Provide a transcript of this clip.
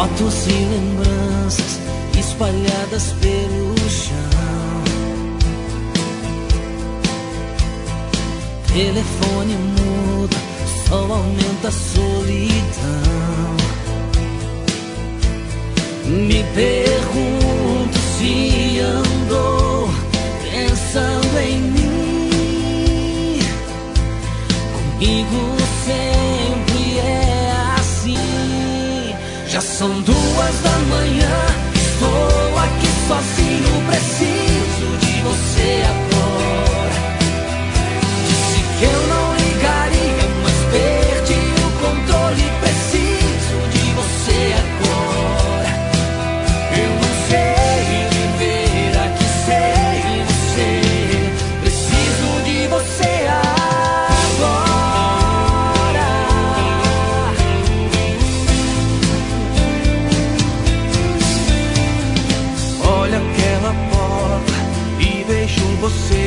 Fotos e lembranças espalhadas pelo chão. Telefone muda, só aumenta a solidão. Me pergunto se andou pensando em mim. Comigo sempre é assim. Já são 2 da manhã, estou aqui sozinho, preciso de você agora. Disse que eu não ligaria, mas perdi o controle, preciso de você agora. Eu não sei viver aqui sem você, preciso de você agora. Olha aquela porta e vejo você